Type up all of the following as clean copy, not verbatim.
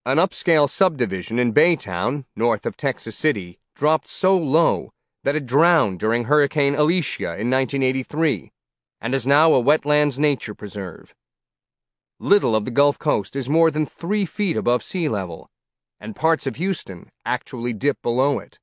An upscale subdivision in Baytown, north of Texas City, dropped so low that it drowned during Hurricane Alicia in 1983 and is now a wetlands nature preserve. Little of the Gulf Coast is more than 3 feet above sea level, and parts of Houston actually dip below it.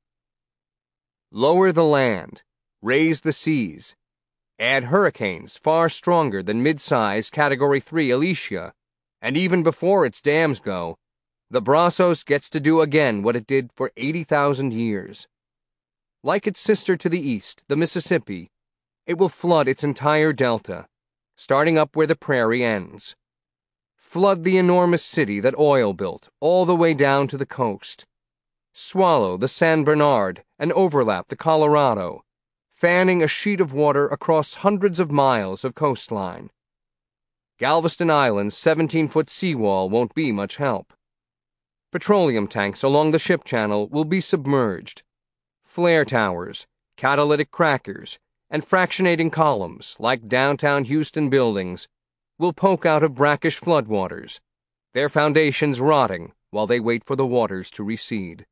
Lower the land, raise the seas, add hurricanes far stronger than mid-size Category 3 Alicia, and even before its dams go, the Brazos gets to do again what it did for 80,000 years. Like its sister to the east, the Mississippi, it will flood its entire delta, starting up where the prairie ends. Flood the enormous city that oil built all the way down to the coast. Swallow the San Bernard and overlap the Colorado, fanning a sheet of water across hundreds of miles of coastline. Galveston Island's 17-foot seawall won't be much help. Petroleum tanks along the ship channel will be submerged. Flare towers, catalytic crackers, and fractionating columns, like downtown Houston buildings, will poke out of brackish floodwaters, their foundations rotting while they wait for the waters to recede.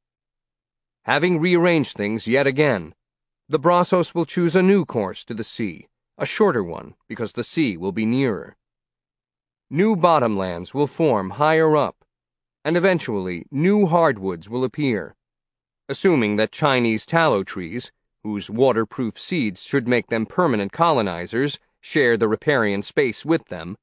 Having rearranged things yet again, the Brazos will choose a new course to the sea, a shorter one because the sea will be nearer. New bottomlands will form higher up, and eventually new hardwoods will appear, assuming that Chinese tallow trees, whose waterproof seeds should make them permanent colonizers, share the riparian space with them.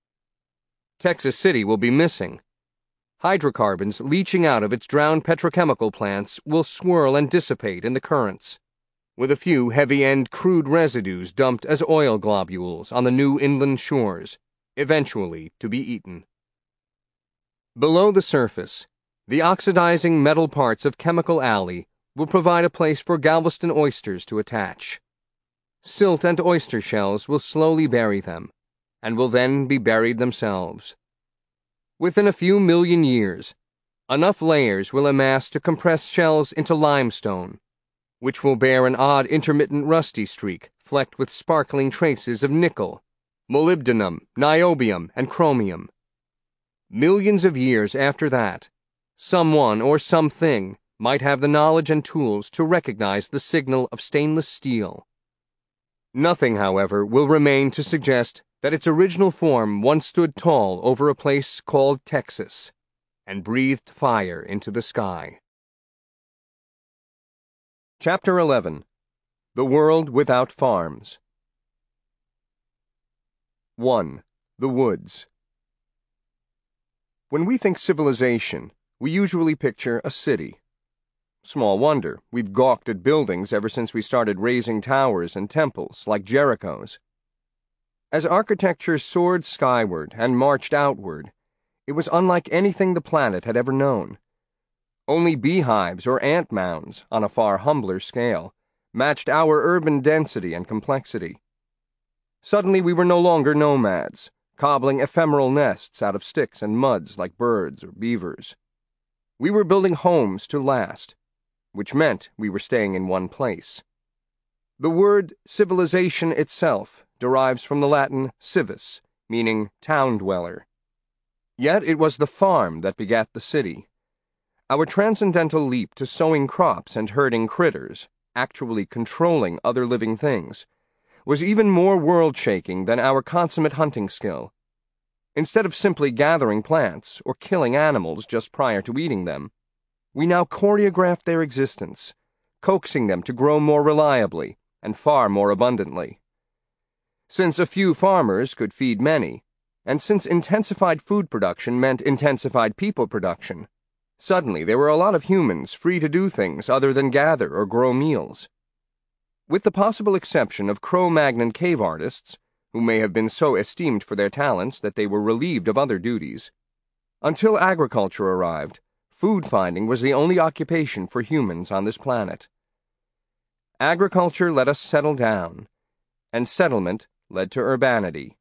Texas City will be missing. Hydrocarbons leaching out of its drowned petrochemical plants will swirl and dissipate in the currents, with a few heavy-end crude residues dumped as oil globules on the new inland shores, eventually to be eaten. Below the surface, the oxidizing metal parts of Chemical Alley will provide a place for Galveston oysters to attach. Silt and oyster shells will slowly bury them, and will then be buried themselves. Within a few million years, enough layers will amass to compress shells into limestone, which will bear an odd intermittent rusty streak flecked with sparkling traces of nickel, molybdenum, niobium, and chromium. Millions of years after that, someone or something might have the knowledge and tools to recognize the signal of stainless steel. Nothing, however, will remain to suggest that its original form once stood tall over a place called Texas and breathed fire into the sky. Chapter 11. The World Without Farms. 1. The Woods. When we think civilization, we usually picture a city. Small wonder, we've gawked at buildings ever since we started raising towers and temples like Jericho's. As architecture soared skyward and marched outward, it was unlike anything the planet had ever known. Only beehives or ant mounds, on a far humbler scale, matched our urban density and complexity. Suddenly we were no longer nomads, cobbling ephemeral nests out of sticks and muds like birds or beavers. We were building homes to last, which meant we were staying in one place. The word civilization itself derives from the Latin civis, meaning town dweller. Yet it was the farm that begat the city. Our transcendental leap to sowing crops and herding critters, actually controlling other living things, was even more world-shaking than our consummate hunting skill. Instead of simply gathering plants or killing animals just prior to eating them, we now choreographed their existence, coaxing them to grow more reliably and far more abundantly. Since a few farmers could feed many, and since intensified food production meant intensified people production, suddenly there were a lot of humans free to do things other than gather or grow meals. With the possible exception of Cro-Magnon cave artists, who may have been so esteemed for their talents that they were relieved of other duties, until agriculture arrived, food finding was the only occupation for humans on this planet. Agriculture let us settle down, and settlement led to urbanity.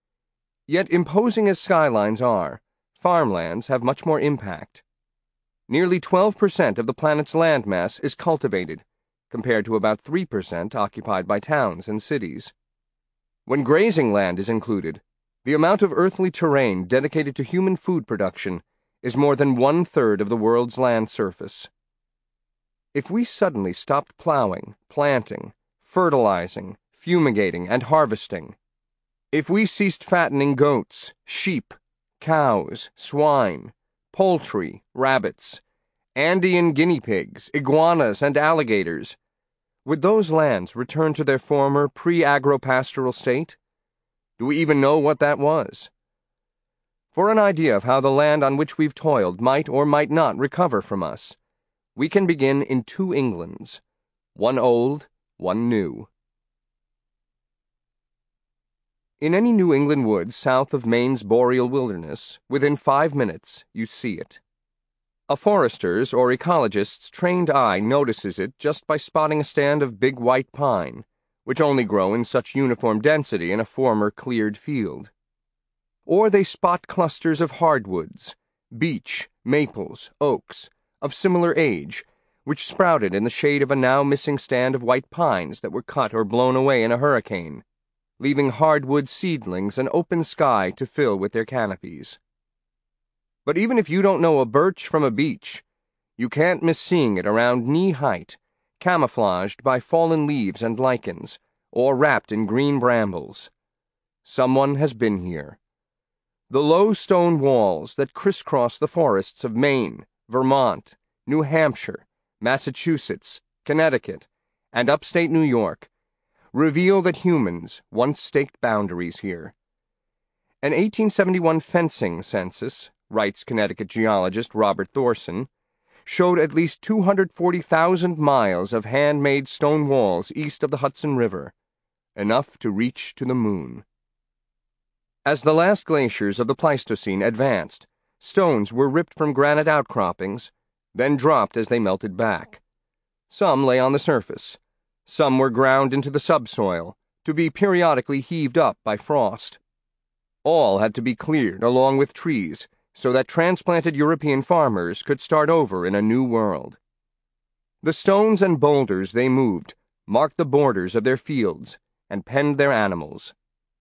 Yet imposing as skylines are, farmlands have much more impact. Nearly 12% of the planet's landmass is cultivated, compared to about 3% occupied by towns and cities. When grazing land is included, the amount of earthly terrain dedicated to human food production is more than 1/3 of the world's land surface. If we suddenly stopped plowing, planting, fertilizing, fumigating, and harvesting, if we ceased fattening goats, sheep, cows, swine, poultry, rabbits, Andean guinea pigs, iguanas, and alligators, would those lands return to their former pre-agro-pastoral state? Do we even know what that was? For an idea of how the land on which we've toiled might or might not recover from us, we can begin in two Englands, one old, one new. In any New England woods south of Maine's boreal wilderness, within 5 minutes, you see it. A forester's or ecologist's trained eye notices it just by spotting a stand of big white pine, which only grow in such uniform density in a former cleared field. Or they spot clusters of hardwoods, beech, maples, oaks, of similar age, which sprouted in the shade of a now missing stand of white pines that were cut or blown away in a hurricane, leaving hardwood seedlings an open sky to fill with their canopies. But even if you don't know a birch from a beech, you can't miss seeing it around knee-height, camouflaged by fallen leaves and lichens, or wrapped in green brambles. Someone has been here. The low stone walls that crisscross the forests of Maine, Vermont, New Hampshire, Massachusetts, Connecticut, and upstate New York reveal that humans once staked boundaries here. An 1871 fencing census, writes Connecticut geologist Robert Thorson, showed at least 240,000 miles of handmade stone walls east of the Hudson River, enough to reach to the moon. As the last glaciers of the Pleistocene advanced, stones were ripped from granite outcroppings, then dropped as they melted back. Some lay on the surface. Some were ground into the subsoil, to be periodically heaved up by frost. All had to be cleared along with trees, so that transplanted European farmers could start over in a new world. The stones and boulders they moved marked the borders of their fields and penned their animals.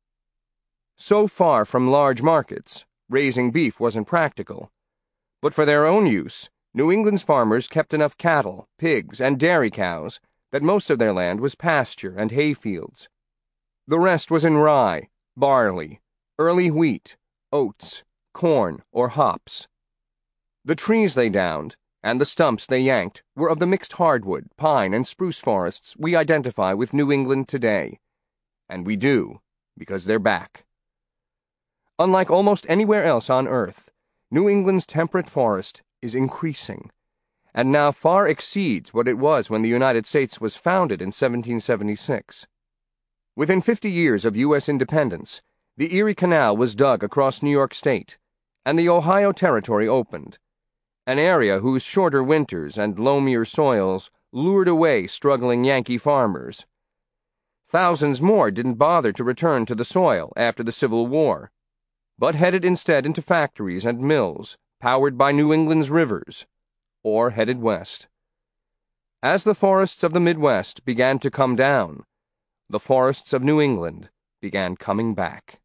So far from large markets, raising beef wasn't practical. But for their own use, New England's farmers kept enough cattle, pigs, and dairy cows that most of their land was pasture and hay fields. The rest was in rye, barley, early wheat, oats, corn, or hops. The trees they downed, and the stumps they yanked, were of the mixed hardwood, pine, and spruce forests we identify with New England today. And we do, because they're back. Unlike almost anywhere else on Earth, New England's temperate forest is increasing, and now far exceeds what it was when the United States was founded in 1776. Within 50 years of U.S. independence, the Erie Canal was dug across New York State, and the Ohio Territory opened, an area whose shorter winters and loamier soils lured away struggling Yankee farmers. Thousands more didn't bother to return to the soil after the Civil War, but headed instead into factories and mills powered by New England's rivers, or headed west. As the forests of the Midwest began to come down, the forests of New England began coming back.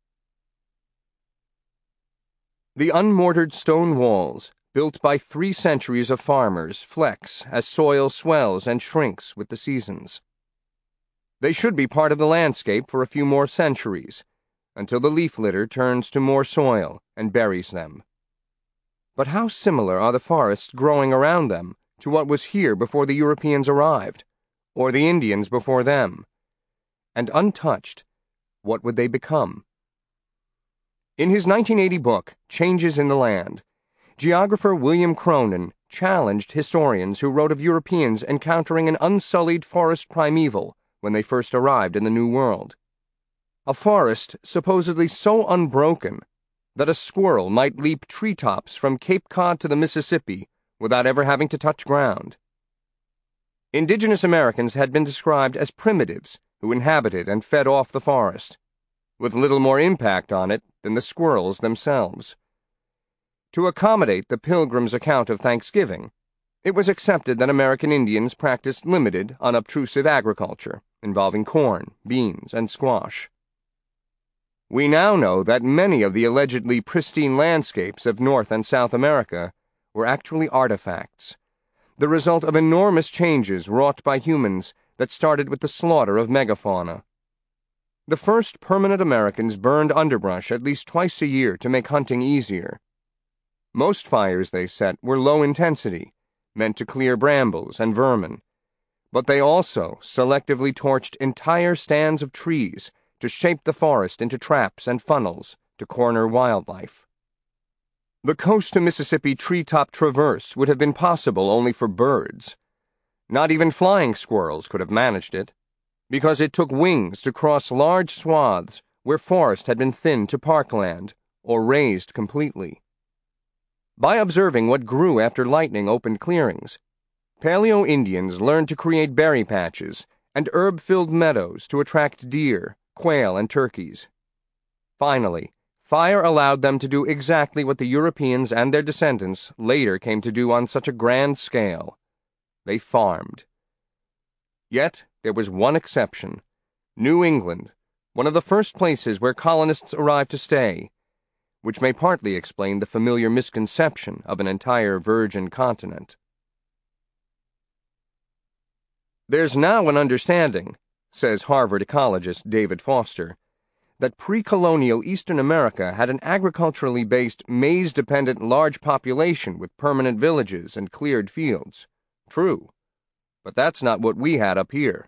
The unmortared stone walls, built by 3 centuries of farmers, flex as soil swells and shrinks with the seasons. They should be part of the landscape for a few more centuries, until the leaf litter turns to more soil and buries them. But how similar are the forests growing around them to what was here before the Europeans arrived, or the Indians before them? And untouched, what would they become? In his 1980 book, Changes in the Land, geographer William Cronin challenged historians who wrote of Europeans encountering an unsullied forest primeval when they first arrived in the New World. A forest supposedly so unbroken that a squirrel might leap treetops from Cape Cod to the Mississippi without ever having to touch ground. Indigenous Americans had been described as primitives who inhabited and fed off the forest, with little more impact on it than the squirrels themselves. To accommodate the Pilgrim's account of Thanksgiving, it was accepted that American Indians practiced limited, unobtrusive agriculture, involving corn, beans, and squash. We now know that many of the allegedly pristine landscapes of North and South America were actually artifacts, the result of enormous changes wrought by humans that started with the slaughter of megafauna. The first permanent Americans burned underbrush at least twice a year to make hunting easier. Most fires they set were low intensity, meant to clear brambles and vermin, but they also selectively torched entire stands of trees to shape the forest into traps and funnels to corner wildlife. The coast to Mississippi treetop traverse would have been possible only for birds. Not even flying squirrels could have managed it, because it took wings to cross large swaths where forest had been thinned to parkland or razed completely. By observing what grew after lightning opened clearings, Paleo-Indians learned to create berry patches and herb-filled meadows to attract deer, quail, and turkeys. Finally, fire allowed them to do exactly what the Europeans and their descendants later came to do on such a grand scale. They farmed. Yet there was one exception: New England, one of the first places where colonists arrived to stay, which may partly explain the familiar misconception of an entire virgin continent. There's now an understanding, says Harvard ecologist David Foster, that pre-colonial Eastern America had an agriculturally based, maize-dependent large population with permanent villages and cleared fields. True, but that's not what we had up here.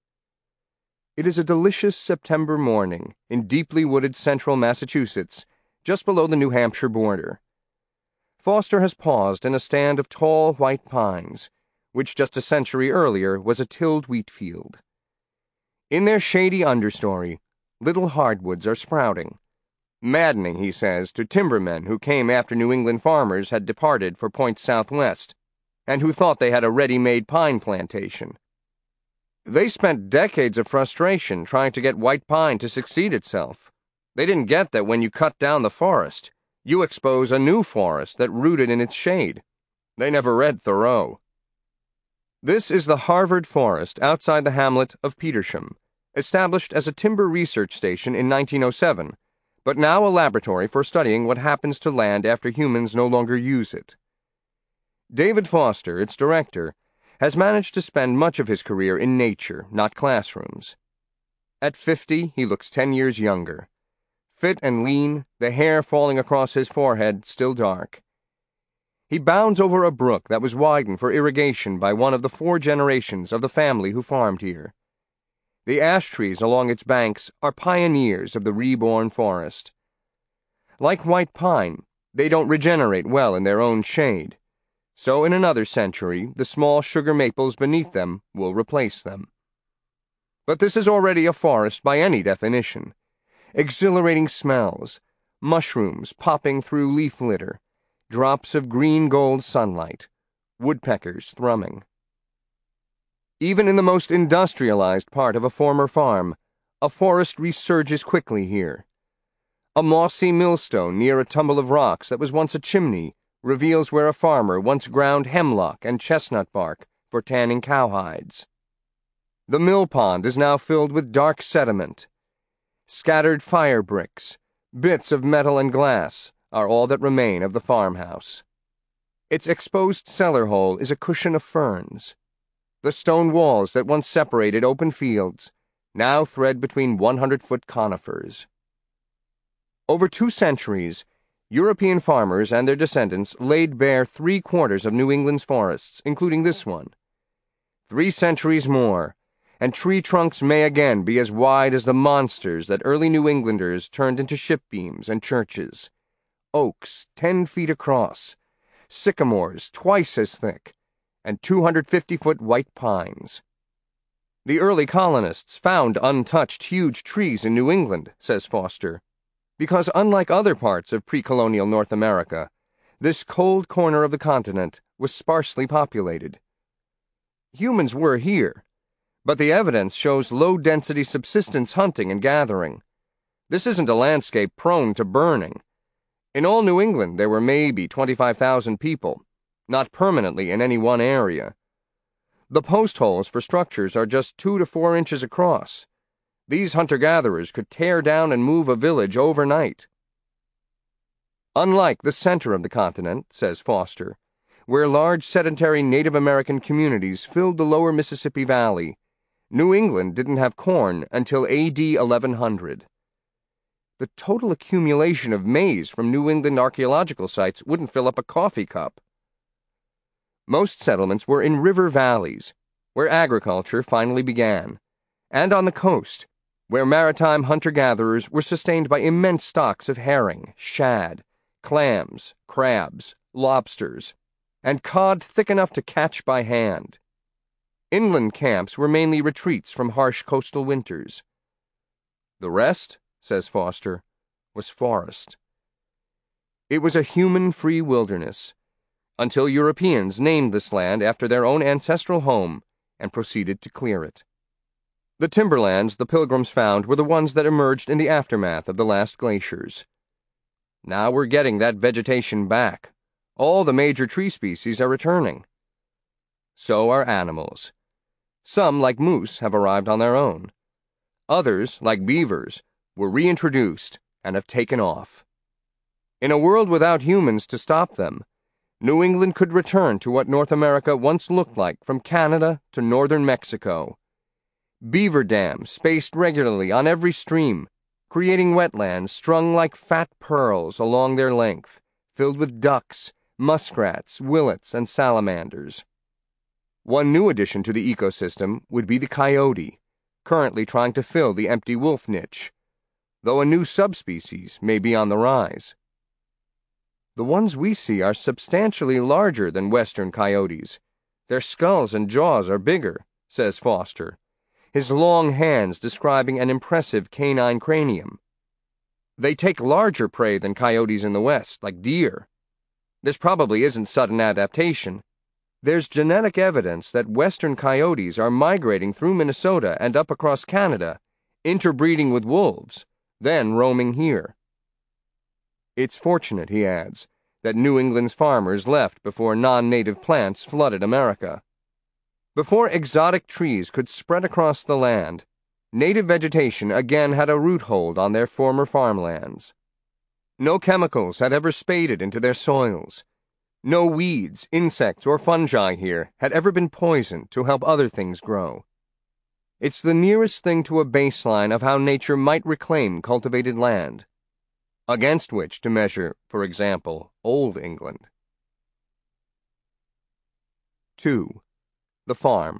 It is a delicious September morning in deeply wooded central Massachusetts, just below the New Hampshire border. Foster has paused in a stand of tall white pines, which just a century earlier was a tilled wheat field. In their shady understory, little hardwoods are sprouting. Maddening, he says, to timbermen who came after New England farmers had departed for points southwest, and who thought they had a ready-made pine plantation. They spent decades of frustration trying to get white pine to succeed itself. They didn't get that when you cut down the forest, you expose a new forest that rooted in its shade. They never read Thoreau. This is the Harvard Forest outside the hamlet of Petersham, established as a timber research station in 1907, but now a laboratory for studying what happens to land after humans no longer use it. David Foster, its director, has managed to spend much of his career in nature, not classrooms. At 50, he looks 10 years younger. Fit and lean, the hair falling across his forehead still dark. He bounds over a brook that was widened for irrigation by one of the 4 generations of the family who farmed here. The ash trees along its banks are pioneers of the reborn forest. Like white pine, they don't regenerate well in their own shade, so in another century the small sugar maples beneath them will replace them. But this is already a forest by any definition. Exhilarating smells, mushrooms popping through leaf litter, drops of green-gold sunlight, woodpeckers thrumming. Even in the most industrialized part of a former farm, a forest resurges quickly here. A mossy millstone near a tumble of rocks that was once a chimney reveals where a farmer once ground hemlock and chestnut bark for tanning cowhides. The mill pond is now filled with dark sediment. Scattered fire bricks, bits of metal and glass are all that remain of the farmhouse. Its exposed cellar hole is a cushion of ferns. The stone walls that once separated open fields now thread between 100-foot conifers. Over 2 centuries, European farmers and their descendants laid bare 3/4 of New England's forests, including this one. 3 centuries more, and tree trunks may again be as wide as the monsters that early New Englanders turned into ship beams and churches. Oaks 10 feet across, sycamores twice as thick, and 250-foot white pines. The early colonists found untouched huge trees in New England, says Foster, because unlike other parts of pre-colonial North America, this cold corner of the continent was sparsely populated. Humans were here, but the evidence shows low-density subsistence hunting and gathering. This isn't a landscape prone to burning. In all New England there were maybe 25,000 people, not permanently in any one area. The post holes for structures are just 2 to 4 inches across. These hunter-gatherers could tear down and move a village overnight. Unlike the center of the continent, says Foster, where large sedentary Native American communities filled the lower Mississippi Valley, New England didn't have corn until A.D. 1100. The total accumulation of maize from New England archaeological sites wouldn't fill up a coffee cup. Most settlements were in river valleys, where agriculture finally began, and on the coast, where maritime hunter-gatherers were sustained by immense stocks of herring, shad, clams, crabs, lobsters, and cod thick enough to catch by hand. Inland camps were mainly retreats from harsh coastal winters. The rest, says Foster, was forest. It was a human-free wilderness, until Europeans named this land after their own ancestral home and proceeded to clear it. The timberlands the Pilgrims found were the ones that emerged in the aftermath of the last glaciers. Now we're getting that vegetation back. All the major tree species are returning. So are animals. Some, like moose, have arrived on their own. Others, like beavers, were reintroduced and have taken off. In a world without humans to stop them, New England could return to what North America once looked like from Canada to northern Mexico. Beaver dams spaced regularly on every stream, creating wetlands strung like fat pearls along their length, filled with ducks, muskrats, willets, and salamanders. One new addition to the ecosystem would be the coyote, currently trying to fill the empty wolf niche, though a new subspecies may be on the rise. The ones we see are substantially larger than western coyotes. Their skulls and jaws are bigger, says Foster, his long hands describing an impressive canine cranium. They take larger prey than coyotes in the West, like deer. This probably isn't sudden adaptation. There's genetic evidence that western coyotes are migrating through Minnesota and up across Canada, interbreeding with wolves, then roaming here. It's fortunate, he adds, that New England's farmers left before non-native plants flooded America. Before exotic trees could spread across the land, native vegetation again had a roothold on their former farmlands. No chemicals had ever spaded into their soils. No weeds, insects, or fungi here had ever been poisoned to help other things grow. It's the nearest thing to a baseline of how nature might reclaim cultivated land, against which to measure, for example, Old England. 2. The farm.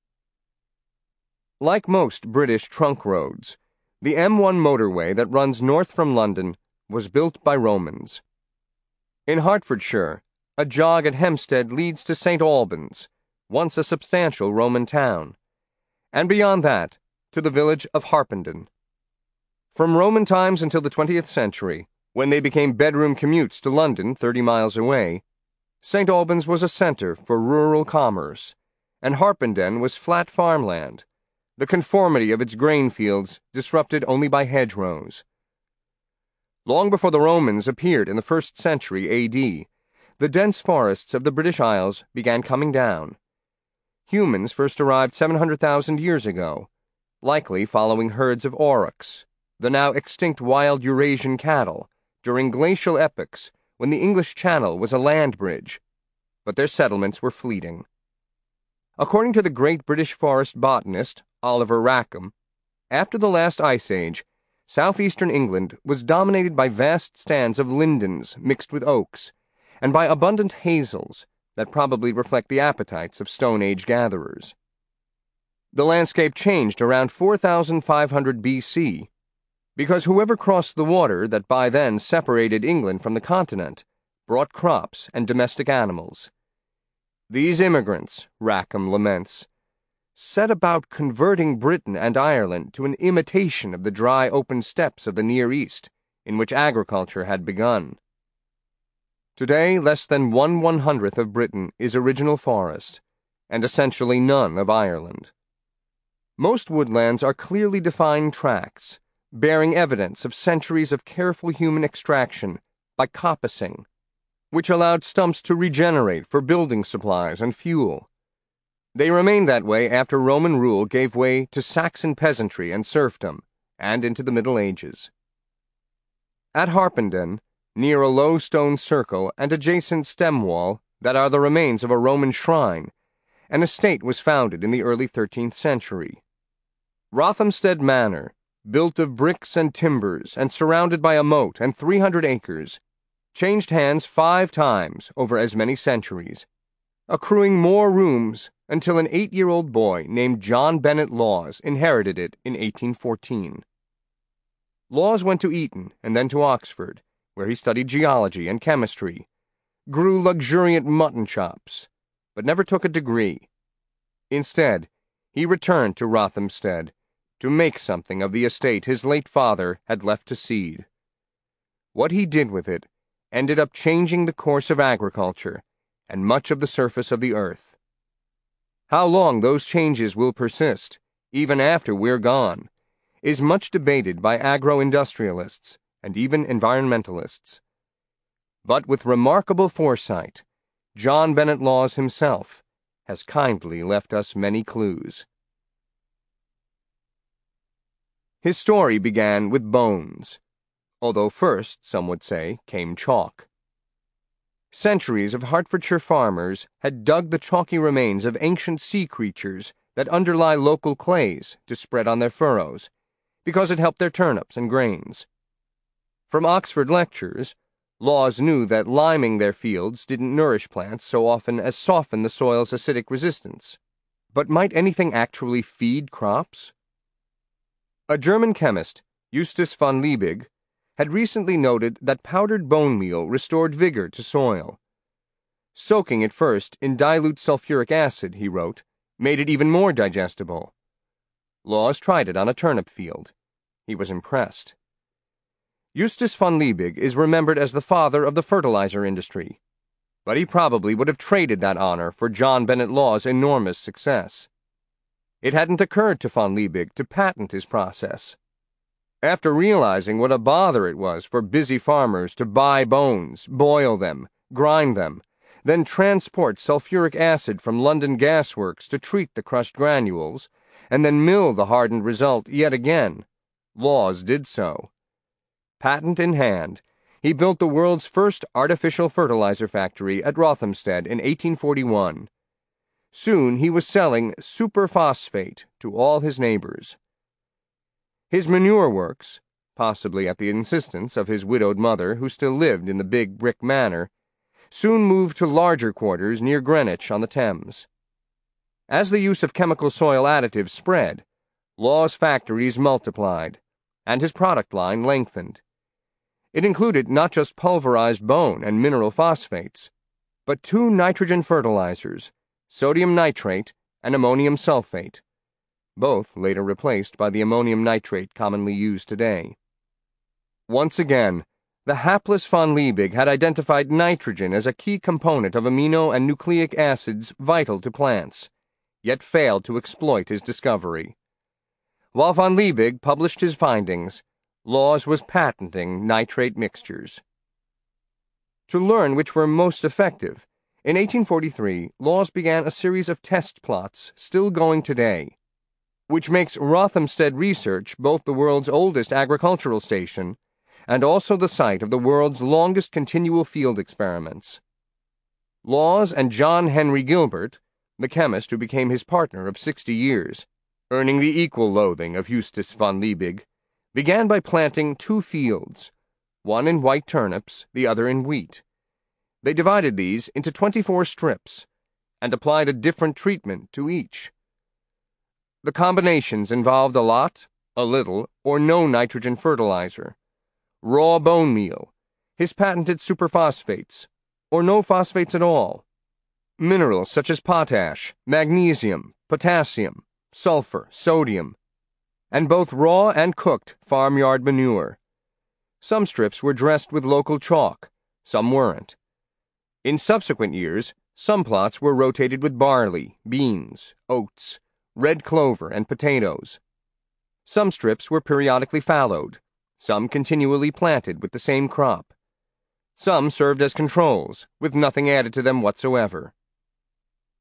Like most British trunk roads, the M1 motorway that runs north from London was built by Romans. In Hertfordshire, a jog at Hempstead leads to St. Albans, once a substantial Roman town, and beyond that, to the village of Harpenden. From Roman times until the 20th century, when they became bedroom commutes to London 30 miles away, St. Albans was a center for rural commerce, and Harpenden was flat farmland, the conformity of its grain fields disrupted only by hedgerows. Long before the Romans appeared in the 1st century A.D., the dense forests of the British Isles began coming down. Humans first arrived 700,000 years ago, likely following herds of aurochs, the now extinct wild Eurasian cattle, during glacial epochs when the English Channel was a land bridge, but their settlements were fleeting. According to the great British forest botanist Oliver Rackham, after the last ice age, southeastern England was dominated by vast stands of lindens mixed with oaks, and by abundant hazels that probably reflect the appetites of Stone Age gatherers. The landscape changed around 4,500 B.C., because whoever crossed the water that by then separated England from the continent brought crops and domestic animals. These immigrants, Rackham laments, set about converting Britain and Ireland to an imitation of the dry open steppes of the Near East, in which agriculture had begun. Today, less than 1/100th of Britain is original forest, and essentially none of Ireland. Most woodlands are clearly defined tracts, bearing evidence of centuries of careful human extraction by coppicing, which allowed stumps to regenerate for building supplies and fuel. They remained that way after Roman rule gave way to Saxon peasantry and serfdom, and into the Middle Ages. At Harpenden, near a low stone circle and adjacent stem wall that are the remains of a Roman shrine, an estate was founded in the early 13th century. Rothamsted Manor, built of bricks and timbers and surrounded by a moat and 300 acres, changed hands 5 times over as many centuries, accruing more rooms until an 8-year-old boy named John Bennet Laws inherited it in 1814. Laws went to Eton and then to Oxford, where he studied geology and chemistry, grew luxuriant mutton chops, but never took a degree. Instead, he returned to Rothamsted to make something of the estate his late father had left to seed. What he did with it ended up changing the course of agriculture and much of the surface of the earth. How long those changes will persist, even after we're gone, is much debated by agro-industrialists and even environmentalists. But with remarkable foresight, John Bennet Laws himself has kindly left us many clues. His story began with bones, although first, some would say, came chalk. Centuries of Hertfordshire farmers had dug the chalky remains of ancient sea creatures that underlie local clays to spread on their furrows, because it helped their turnips and grains. From Oxford lectures, Laws knew that liming their fields didn't nourish plants so often as soften the soil's acidic resistance. But might anything actually feed crops? A German chemist, Justus von Liebig, had recently noted that powdered bone meal restored vigor to soil. Soaking it first in dilute sulfuric acid, he wrote, made it even more digestible. Laws tried it on a turnip field. He was impressed. Justus von Liebig is remembered as the father of the fertilizer industry, but he probably would have traded that honor for John Bennet Law's enormous success. It hadn't occurred to von Liebig to patent his process. After realizing what a bother it was for busy farmers to buy bones, boil them, grind them, then transport sulfuric acid from London gasworks to treat the crushed granules, and then mill the hardened result yet again, Laws did so. Patent in hand, he built the world's first artificial fertilizer factory at Rothamsted in 1841. Soon he was selling superphosphate to all his neighbors. His manure works, possibly at the insistence of his widowed mother who still lived in the big brick manor, soon moved to larger quarters near Greenwich on the Thames. As the use of chemical soil additives spread, Law's factories multiplied, and his product line lengthened. It included not just pulverized bone and mineral phosphates, but 2 nitrogen fertilizers, sodium nitrate and ammonium sulfate, both later replaced by the ammonium nitrate commonly used today. Once again, the hapless von Liebig had identified nitrogen as a key component of amino and nucleic acids vital to plants, yet failed to exploit his discovery. While von Liebig published his findings, Laws was patenting nitrate mixtures. To learn which were most effective, in 1843, Laws began a series of test plots still going today, which makes Rothamsted Research both the world's oldest agricultural station and also the site of the world's longest continual field experiments. Laws and John Henry Gilbert, the chemist who became his partner of 60 years, earning the equal loathing of Justus von Liebig, began by planting 2 fields, one in white turnips, the other in wheat. They divided these into 24 strips and applied a different treatment to each. The combinations involved a lot, a little, or no nitrogen fertilizer, raw bone meal, his patented superphosphates, or no phosphates at all, minerals such as potash, magnesium, potassium, sulfur, sodium, and both raw and cooked farmyard manure. Some strips were dressed with local chalk, some weren't. In subsequent years, some plots were rotated with barley, beans, oats, red clover, and potatoes. Some strips were periodically fallowed, some continually planted with the same crop. Some served as controls, with nothing added to them whatsoever.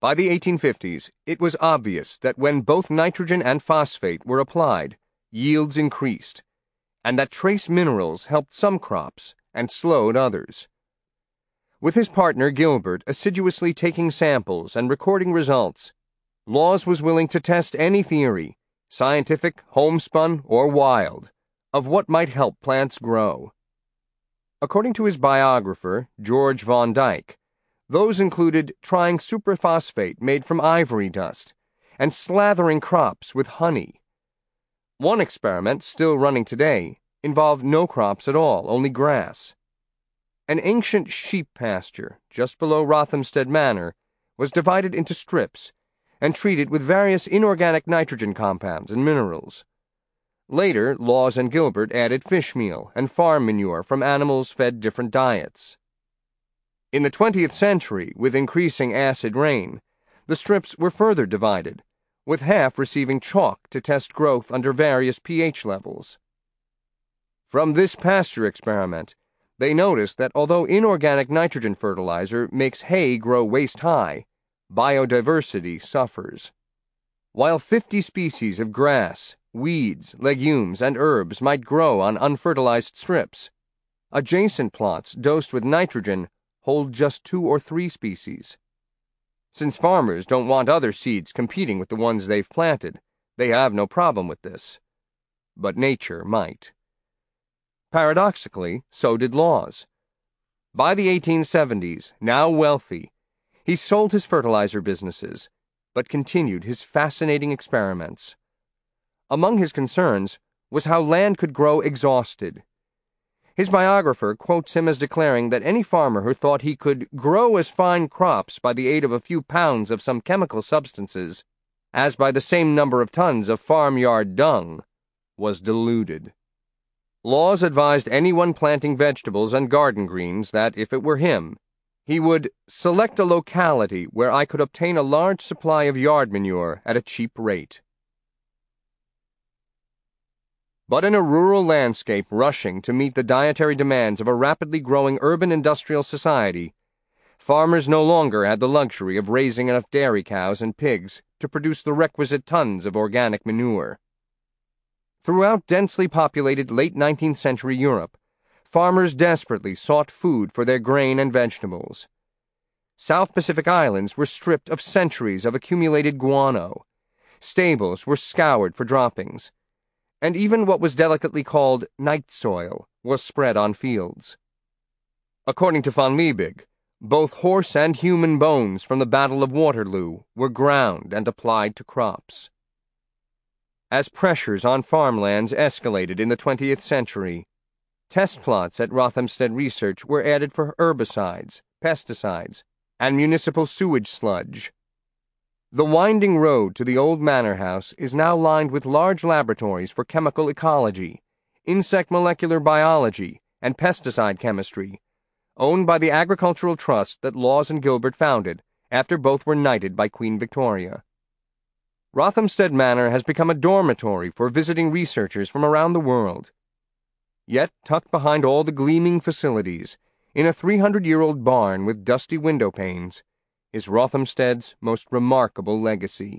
By the 1850s, it was obvious that when both nitrogen and phosphate were applied, yields increased, and that trace minerals helped some crops and slowed others. With his partner Gilbert assiduously taking samples and recording results, Laws was willing to test any theory, scientific, homespun, or wild, of what might help plants grow. According to his biographer, George Von Dyke, those included trying superphosphate made from ivory dust and slathering crops with honey. One experiment, still running today, involved no crops at all, only grass. An ancient sheep pasture just below Rothamsted Manor was divided into strips and treated with various inorganic nitrogen compounds and minerals. Later, Laws and Gilbert added fish meal and farm manure from animals fed different diets. In the 20th century, with increasing acid rain, the strips were further divided, with half receiving chalk to test growth under various pH levels. From this pasture experiment, they noticed that although inorganic nitrogen fertilizer makes hay grow waist-high, biodiversity suffers. While 50 species of grass, weeds, legumes, and herbs might grow on unfertilized strips, adjacent plots dosed with nitrogen hold just 2 or 3 species. Since farmers don't want other seeds competing with the ones they've planted, they have no problem with this. But nature might. Paradoxically, so did Laws. By the 1870s, now wealthy, he sold his fertilizer businesses, but continued his fascinating experiments. Among his concerns was how land could grow exhausted. His biographer quotes him as declaring that any farmer who thought he could grow as fine crops by the aid of a few pounds of some chemical substances as by the same number of tons of farmyard dung was deluded. Laws advised anyone planting vegetables and garden greens that, if it were him, he would select a locality where I could obtain a large supply of yard manure at a cheap rate. But in a rural landscape rushing to meet the dietary demands of a rapidly growing urban industrial society, farmers no longer had the luxury of raising enough dairy cows and pigs to produce the requisite tons of organic manure. Throughout densely populated late 19th century Europe, farmers desperately sought food for their grain and vegetables. South Pacific islands were stripped of centuries of accumulated guano. Stables were scoured for droppings, and even what was delicately called night soil was spread on fields. According to von Liebig, both horse and human bones from the Battle of Waterloo were ground and applied to crops. As pressures on farmlands escalated in the 20th century, test plots at Rothamsted Research were added for herbicides, pesticides, and municipal sewage sludge. The winding road to the old manor house is now lined with large laboratories for chemical ecology, insect molecular biology, and pesticide chemistry, owned by the Agricultural Trust that Laws and Gilbert founded after both were knighted by Queen Victoria. Rothamsted Manor has become a dormitory for visiting researchers from around the world. Yet, tucked behind all the gleaming facilities, in a 300-year-old barn with dusty window panes, is Rothamsted's most remarkable legacy.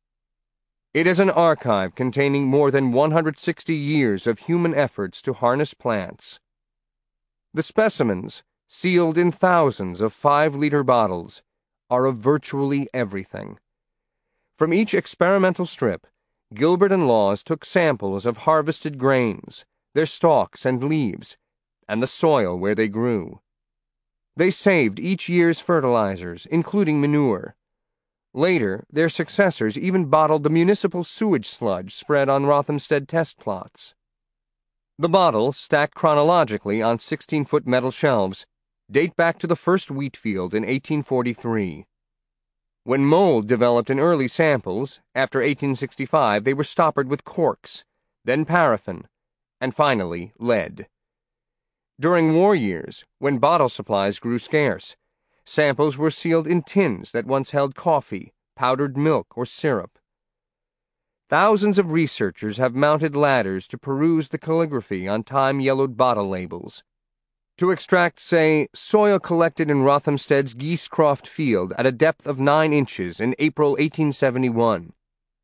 It is an archive containing more than 160 years of human efforts to harness plants. The specimens, sealed in thousands of 5-liter bottles, are of virtually everything. From each experimental strip, Gilbert and Laws took samples of harvested grains, their stalks and leaves, and the soil where they grew. They saved each year's fertilizers, including manure. Later, their successors even bottled the municipal sewage sludge spread on Rothamsted test plots. The bottles, stacked chronologically on 16-foot metal shelves, date back to the first wheat field in 1843. When mold developed in early samples, after 1865 they were stoppered with corks, then paraffin, and finally lead. During war years, when bottle supplies grew scarce, samples were sealed in tins that once held coffee, powdered milk, or syrup. Thousands of researchers have mounted ladders to peruse the calligraphy on time-yellowed bottle labels, to extract, say, soil collected in Rothamsted's Geescroft field at a depth of 9 inches in April 1871.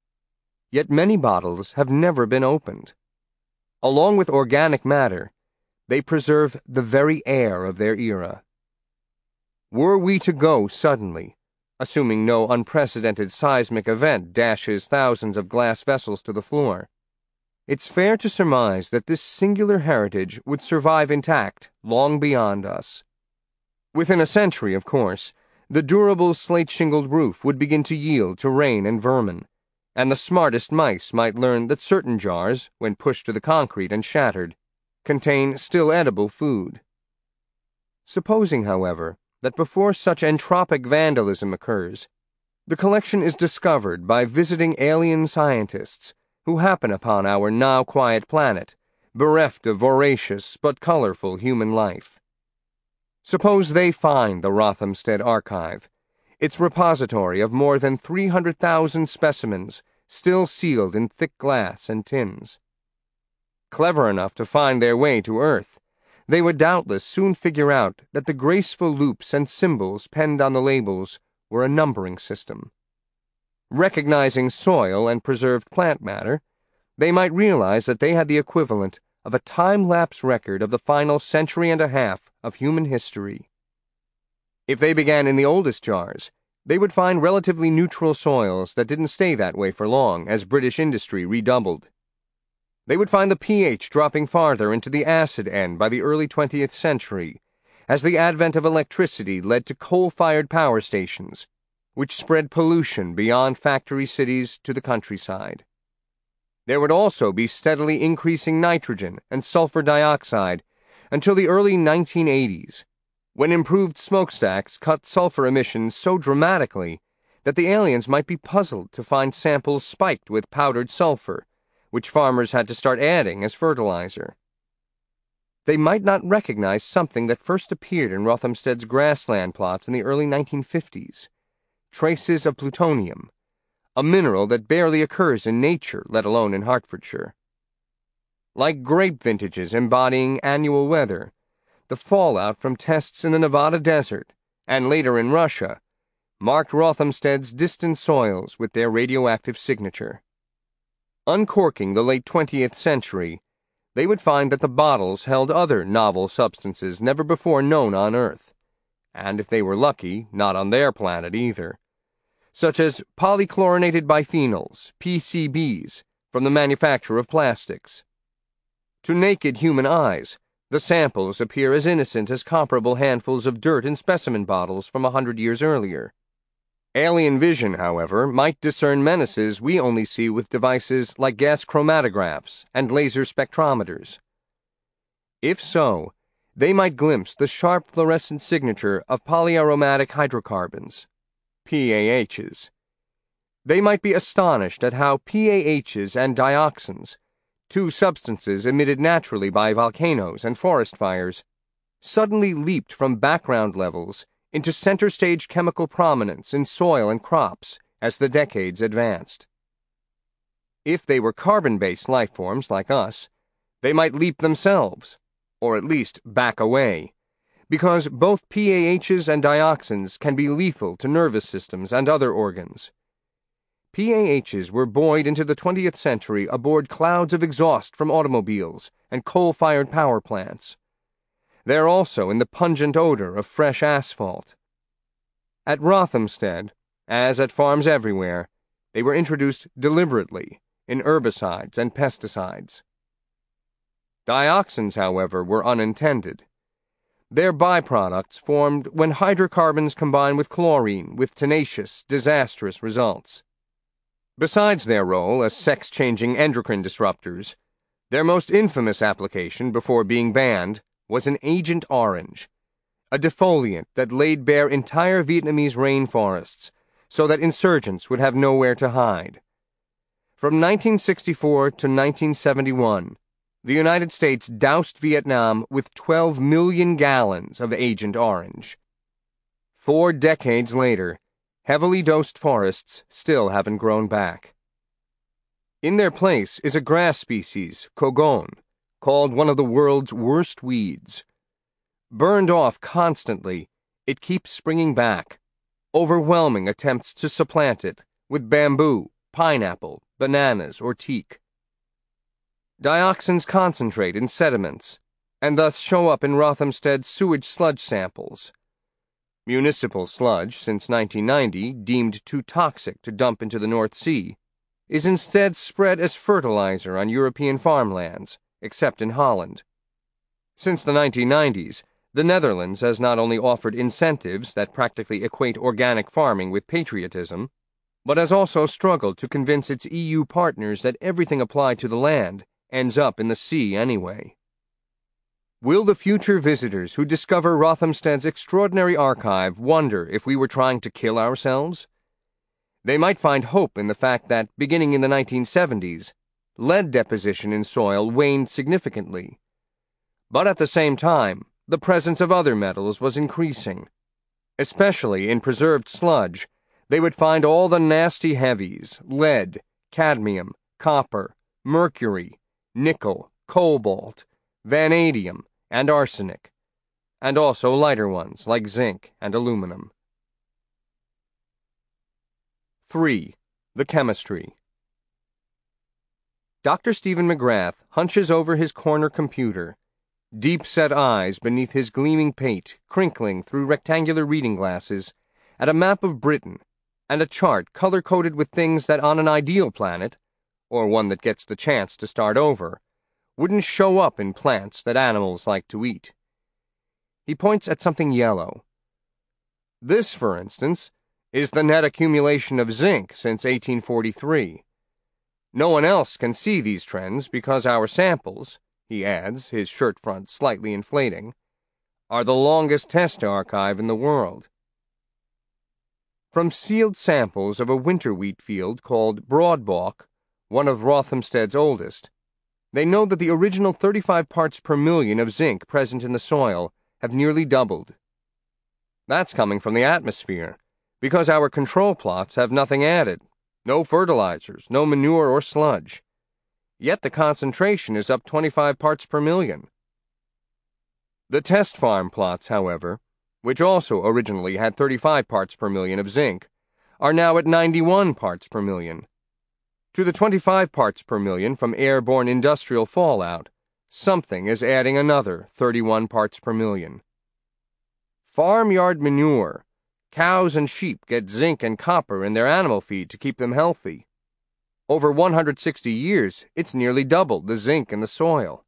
Yet many bottles have never been opened. Along with organic matter, they preserve the very air of their era. Were we to go suddenly, assuming no unprecedented seismic event dashes thousands of glass vessels to the floor, it's fair to surmise that this singular heritage would survive intact long beyond us. Within a century, of course, the durable slate-shingled roof would begin to yield to rain and vermin, and the smartest mice might learn that certain jars, when pushed to the concrete and shattered, contain still edible food. Supposing, however, that before such entropic vandalism occurs, the collection is discovered by visiting alien scientists who happen upon our now quiet planet, bereft of voracious but colorful human life. Suppose they find the Rothamsted Archive, its repository of more than 300,000 specimens still sealed in thick glass and tins. Clever enough to find their way to Earth, they would doubtless soon figure out that the graceful loops and symbols penned on the labels were a numbering system. Recognizing soil and preserved plant matter, they might realize that they had the equivalent of a time-lapse record of the final century and a half of human history. If they began in the oldest jars, they would find relatively neutral soils that didn't stay that way for long as British industry redoubled. They would find the pH dropping farther into the acid end by the early 20th century, as the advent of electricity led to coal-fired power stations, which spread pollution beyond factory cities to the countryside. There would also be steadily increasing nitrogen and sulfur dioxide until the early 1980s, when improved smokestacks cut sulfur emissions so dramatically that the aliens might be puzzled to find samples spiked with powdered sulfur, which farmers had to start adding as fertilizer. They might not recognize something that first appeared in Rothamsted's grassland plots in the early 1950s. Traces of plutonium, a mineral that barely occurs in nature, let alone in Hertfordshire. Like grape vintages embodying annual weather, the fallout from tests in the Nevada desert, and later in Russia, marked Rothamsted's distant soils with their radioactive signature. Uncorking the late 20th century, they would find that the bottles held other novel substances never before known on Earth, and if they were lucky, not on their planet either, such as polychlorinated biphenyls, PCBs, from the manufacture of plastics. To naked human eyes, the samples appear as innocent as comparable handfuls of dirt in specimen bottles from 100 years earlier. Alien vision, however, might discern menaces we only see with devices like gas chromatographs and laser spectrometers. If so, they might glimpse the sharp fluorescent signature of polyaromatic hydrocarbons, PAHs. They might be astonished at how PAHs and dioxins, two substances emitted naturally by volcanoes and forest fires, suddenly leaped from background levels into center-stage chemical prominence in soil and crops as the decades advanced. If they were carbon-based life forms like us, they might leap themselves, or at least back away, because both PAHs and dioxins can be lethal to nervous systems and other organs. PAHs were buoyed into the 20th century aboard clouds of exhaust from automobiles and coal-fired power plants. They're also in the pungent odor of fresh asphalt. At Rothamsted, as at farms everywhere, they were introduced deliberately in herbicides and pesticides. Dioxins, however, were unintended. Their byproducts formed when hydrocarbons combine with chlorine with tenacious, disastrous results. Besides their role as sex-changing endocrine disruptors, their most infamous application before being banned was an Agent Orange, a defoliant that laid bare entire Vietnamese rainforests so that insurgents would have nowhere to hide. From 1964 to 1971, the United States doused Vietnam with 12 million gallons of Agent Orange. 4 decades later, heavily dosed forests still haven't grown back. In their place is a grass species, Cogon, called one of the world's worst weeds. Burned off constantly, it keeps springing back, overwhelming attempts to supplant it with bamboo, pineapple, bananas, or teak. Dioxins concentrate in sediments, and thus show up in Rothamsted's sewage sludge samples. Municipal sludge, since 1990 deemed too toxic to dump into the North Sea, is instead spread as fertilizer on European farmlands, except in Holland. Since the 1990s, the Netherlands has not only offered incentives that practically equate organic farming with patriotism, but has also struggled to convince its EU partners that everything applied to the land ends up in the sea anyway. Will the future visitors who discover Rothamsted's extraordinary archive wonder if we were trying to kill ourselves? They might find hope in the fact that, beginning in the 1970s, lead deposition in soil waned significantly. But at the same time, the presence of other metals was increasing. Especially in preserved sludge, they would find all the nasty heavies: lead, cadmium, copper, mercury, nickel, cobalt, vanadium, and arsenic, and also lighter ones like zinc and aluminum. 3. The chemistry. Dr. Stephen McGrath hunches over his corner computer, deep-set eyes beneath his gleaming pate crinkling through rectangular reading glasses, at a map of Britain and a chart color-coded with things that on an ideal planet, or one that gets the chance to start over, wouldn't show up in plants that animals like to eat. He points at something yellow. This, for instance, is the net accumulation of zinc since 1843. No one else can see these trends because our samples, he adds, his shirt front slightly inflating, are the longest test archive in the world. From sealed samples of a winter wheat field called Broadbalk, one of Rothamsted's oldest, they know that the original 35 parts per million of zinc present in the soil have nearly doubled. That's coming from the atmosphere, because our control plots have nothing added, no fertilizers, no manure or sludge. Yet the concentration is up 25 parts per million. The test farm plots, however, which also originally had 35 parts per million of zinc, are now at 91 parts per million. To the 25 parts per million from airborne industrial fallout, something is adding another 31 parts per million. Farmyard manure. Cows and sheep get zinc and copper in their animal feed to keep them healthy. Over 160 years, it's nearly doubled the zinc in the soil.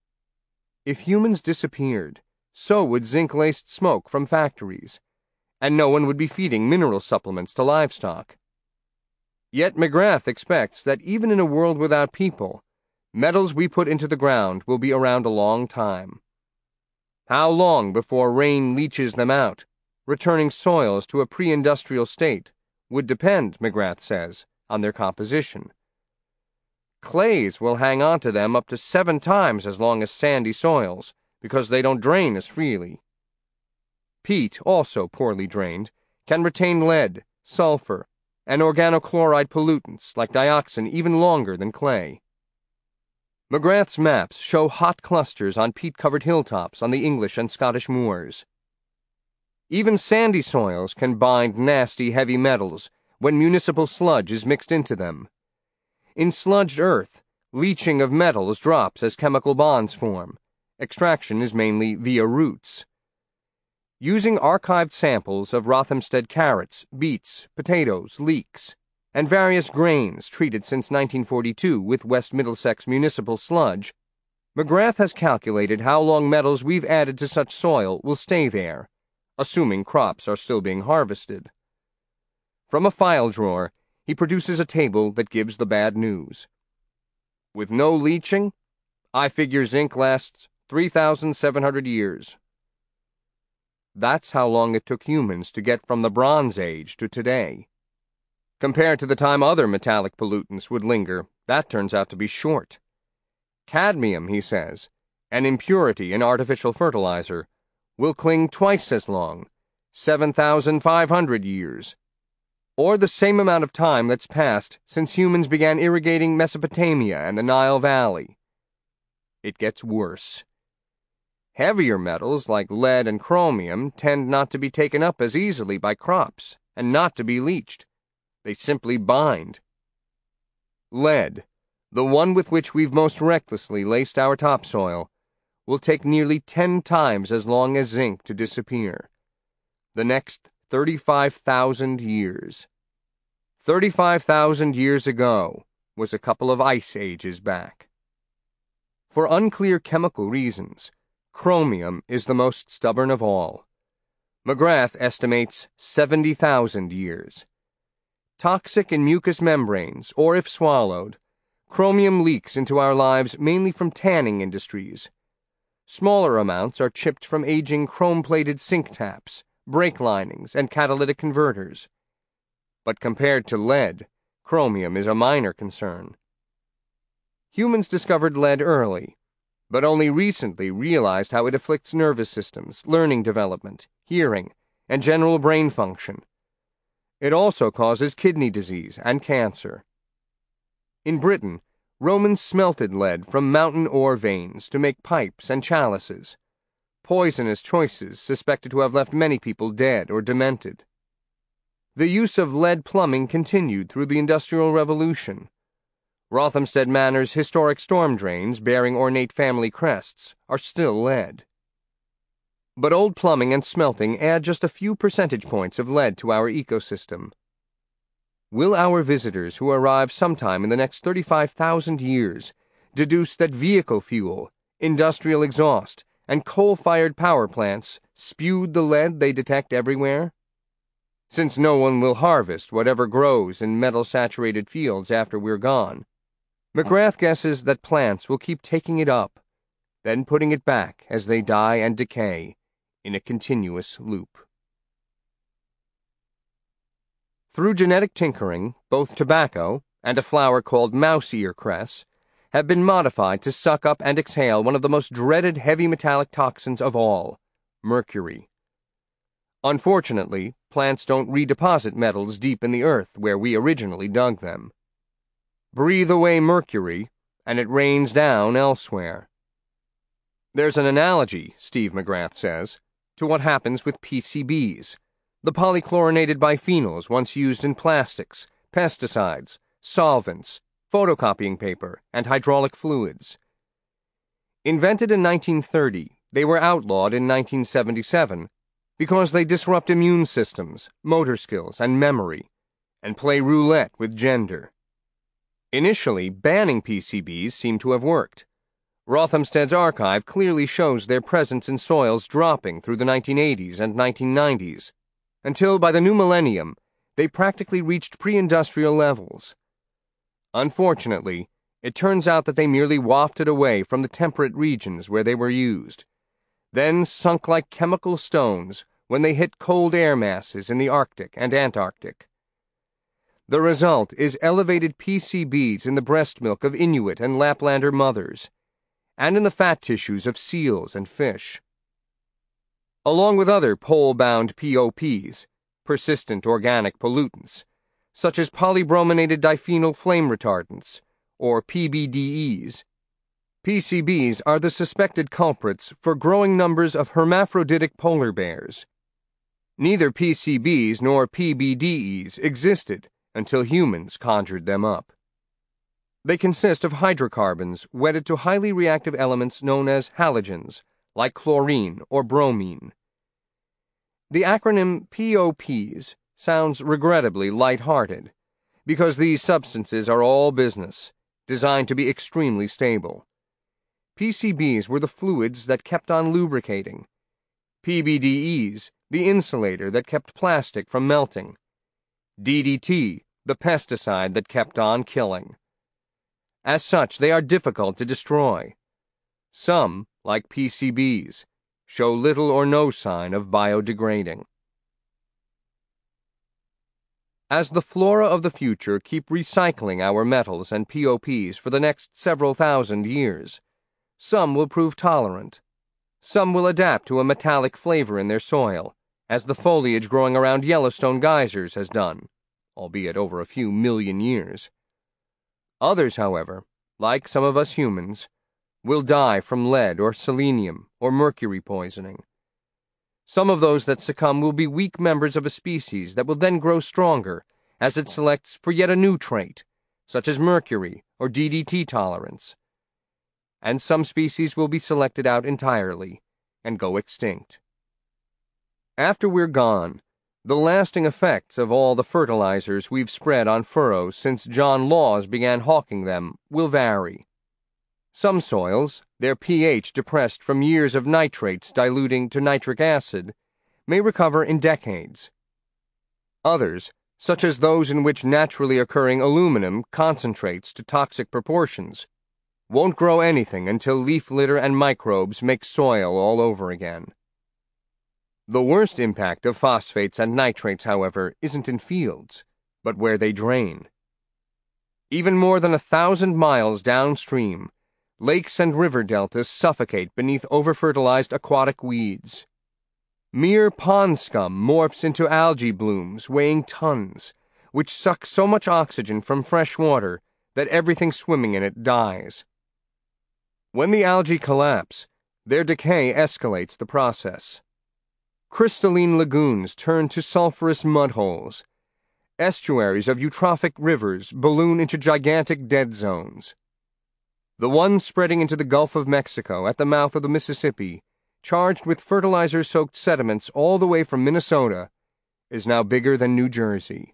If humans disappeared, so would zinc-laced smoke from factories, and no one would be feeding mineral supplements to livestock. Yet McGrath expects that even in a world without people, metals we put into the ground will be around a long time. How long before rain leaches them out, returning soils to a pre-industrial state, would depend, McGrath says, on their composition. Clays will hang on to them up to 7 times as long as sandy soils, because they don't drain as freely. Peat, also poorly drained, can retain lead, sulfur, and organochloride pollutants like dioxin even longer than clay. McGrath's maps show hot clusters on peat-covered hilltops on the English and Scottish moors. Even sandy soils can bind nasty heavy metals when municipal sludge is mixed into them. In sludged earth, leaching of metals drops as chemical bonds form. Extraction is mainly via roots. Using archived samples of Rothamsted carrots, beets, potatoes, leeks, and various grains treated since 1942 with West Middlesex municipal sludge, McGrath has calculated how long metals we've added to such soil will stay there, assuming crops are still being harvested. From a file drawer, he produces a table that gives the bad news. With no leaching, I figure zinc lasts 3,700 years. That's how long it took humans to get from the Bronze Age to today. Compared to the time other metallic pollutants would linger, that turns out to be short. Cadmium, he says, an impurity in artificial fertilizer, will cling twice as long, 7,500 years, or the same amount of time that's passed since humans began irrigating Mesopotamia and the Nile Valley. It gets worse. Heavier metals like lead and chromium tend not to be taken up as easily by crops and not to be leached. They simply bind. Lead, the one with which we've most recklessly laced our topsoil, will take nearly 10 times as long as zinc to disappear. The next 35,000 years. 35,000 years ago was a couple of ice ages back. For unclear chemical reasons, chromium is the most stubborn of all. McGrath estimates 70,000 years. Toxic in mucous membranes, or if swallowed, chromium leaks into our lives mainly from tanning industries. Smaller amounts are chipped from aging chrome-plated sink taps, brake linings, and catalytic converters. But compared to lead, chromium is a minor concern. Humans discovered lead early, but only recently realized how it afflicts nervous systems, learning development, hearing, and general brain function. It also causes kidney disease and cancer. In Britain, Romans smelted lead from mountain ore veins to make pipes and chalices, poisonous choices suspected to have left many people dead or demented. The use of lead plumbing continued through the Industrial Revolution. Rothamsted Manor's historic storm drains bearing ornate family crests are still lead. But old plumbing and smelting add just a few percentage points of lead to our ecosystem. Will our visitors who arrive sometime in the next 35,000 years deduce that vehicle fuel, industrial exhaust, and coal-fired power plants spewed the lead they detect everywhere? Since no one will harvest whatever grows in metal-saturated fields after we're gone, McGrath guesses that plants will keep taking it up, then putting it back as they die and decay, in a continuous loop. Through genetic tinkering, both tobacco and a flower called mouse-ear cress have been modified to suck up and exhale one of the most dreaded heavy metallic toxins of all, mercury. Unfortunately, plants don't redeposit metals deep in the earth where we originally dug them. Breathe away mercury, and it rains down elsewhere. There's an analogy, Steve McGrath says, to what happens with PCBs, the polychlorinated biphenyls once used in plastics, pesticides, solvents, photocopying paper, and hydraulic fluids. Invented in 1930, they were outlawed in 1977 because they disrupt immune systems, motor skills, and memory, and play roulette with gender. Initially, banning PCBs seemed to have worked. Rothamsted's archive clearly shows their presence in soils dropping through the 1980s and 1990s, until by the new millennium, they practically reached pre-industrial levels. Unfortunately, it turns out that they merely wafted away from the temperate regions where they were used, then sunk like chemical stones when they hit cold air masses in the Arctic and Antarctic. The result is elevated PCBs in the breast milk of Inuit and Laplander mothers, and in the fat tissues of seals and fish. Along with other pole-bound POPs, persistent organic pollutants, such as polybrominated diphenyl flame retardants, or PBDEs, PCBs are the suspected culprits for growing numbers of hermaphroditic polar bears. Neither PCBs nor PBDEs existed until humans conjured them up. They consist of hydrocarbons wedded to highly reactive elements known as halogens, like chlorine or bromine. The acronym POPs sounds regrettably light-hearted, because these substances are all business, designed to be extremely stable. PCBs were the fluids that kept on lubricating. PBDEs, the insulator that kept plastic from melting. DDT, the pesticide that kept on killing. As such, they are difficult to destroy. Some, like PCBs, show little or no sign of biodegrading. As the flora of the future keep recycling our metals and POPs for the next several thousand years, some will prove tolerant. Some will adapt to a metallic flavor in their soil, as the foliage growing around Yellowstone geysers has done, albeit over a few million years. Others, however, like some of us humans, will die from lead or selenium or mercury poisoning. Some of those that succumb will be weak members of a species that will then grow stronger as it selects for yet a new trait, such as mercury or DDT tolerance. And some species will be selected out entirely and go extinct. After we're gone, the lasting effects of all the fertilizers we've spread on furrows since John Laws began hawking them will vary. Some soils, their pH depressed from years of nitrates diluting to nitric acid, may recover in decades. Others, such as those in which naturally occurring aluminum concentrates to toxic proportions, won't grow anything until leaf litter and microbes make soil all over again. The worst impact of phosphates and nitrates, however, isn't in fields, but where they drain. Even more than 1,000 miles downstream, lakes and river deltas suffocate beneath over-fertilized aquatic weeds. Mere pond scum morphs into algae blooms weighing tons, which suck so much oxygen from fresh water that everything swimming in it dies. When the algae collapse, their decay escalates the process. Crystalline lagoons turn to sulfurous mudholes. Estuaries of eutrophic rivers balloon into gigantic dead zones. The one spreading into the Gulf of Mexico at the mouth of the Mississippi, charged with fertilizer-soaked sediments all the way from Minnesota, is now bigger than New Jersey.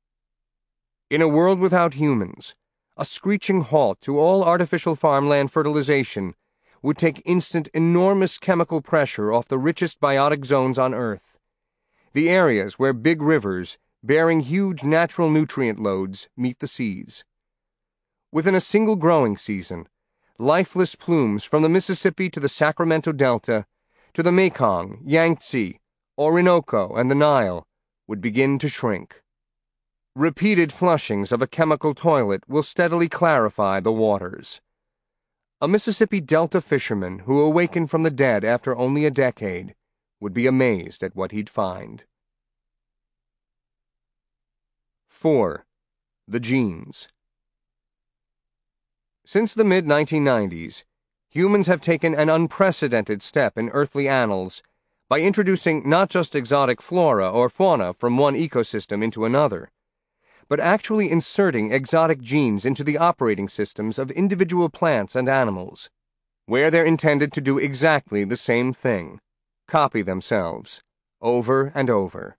In a world without humans, a screeching halt to all artificial farmland fertilization would take instant enormous chemical pressure off the richest biotic zones on Earth, the areas where big rivers, bearing huge natural nutrient loads, meet the seas. Within a single growing season, lifeless plumes from the Mississippi to the Sacramento Delta, to the Mekong, Yangtze, Orinoco, and the Nile, would begin to shrink. Repeated flushings of a chemical toilet will steadily clarify the waters. A Mississippi Delta fisherman who awakened from the dead after only a decade would be amazed at what he'd find. 4. The genes. Since the mid-1990s, humans have taken an unprecedented step in earthly annals by introducing not just exotic flora or fauna from one ecosystem into another, but actually inserting exotic genes into the operating systems of individual plants and animals, where they're intended to do exactly the same thing, copy themselves, over and over.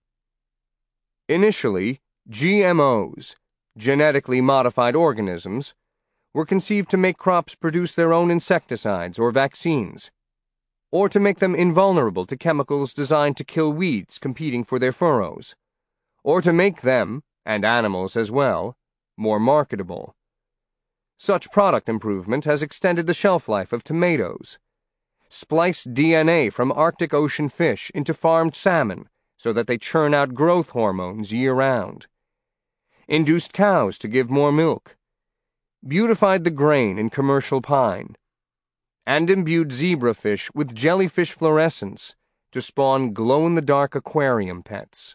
Initially, GMOs, genetically modified organisms, were conceived to make crops produce their own insecticides or vaccines, or to make them invulnerable to chemicals designed to kill weeds competing for their furrows, or to make them, and animals as well, more marketable. Such product improvement has extended the shelf life of tomatoes, spliced DNA from Arctic Ocean fish into farmed salmon so that they churn out growth hormones year-round, induced cows to give more milk, beautified the grain in commercial pine, and imbued zebrafish with jellyfish fluorescence to spawn glow-in-the-dark aquarium pets.